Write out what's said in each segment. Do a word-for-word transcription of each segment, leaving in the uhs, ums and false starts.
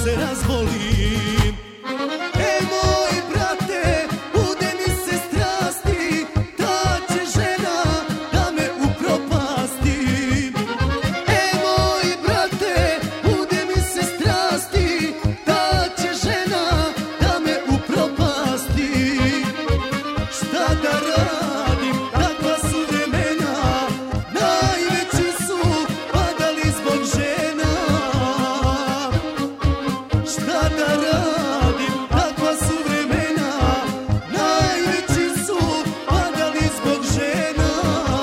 se razbolim. E moj brate, bude mi se strasti, ta će žena da me upropasti. E moj brate, bude mi se strasti, ta će žena da me upropasti. Šta da radim, takva su vremena, najveći su padali zbog žena. Šta da radim, takva su vremena, najveći su padali zbog žena.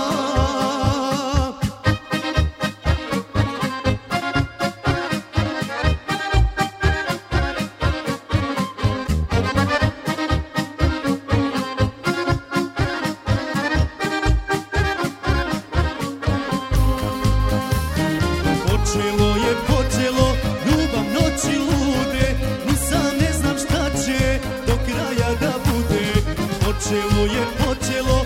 Počelo je, počelo, ljubav noći lude, ni sam ne znam šta će do kraja da bude. Počelo je, počelo,